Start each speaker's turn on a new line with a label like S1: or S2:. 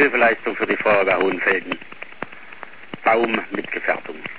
S1: Hilfeleistung für die Feuerwehr Hohenfelden. Baum mit Gefährdung.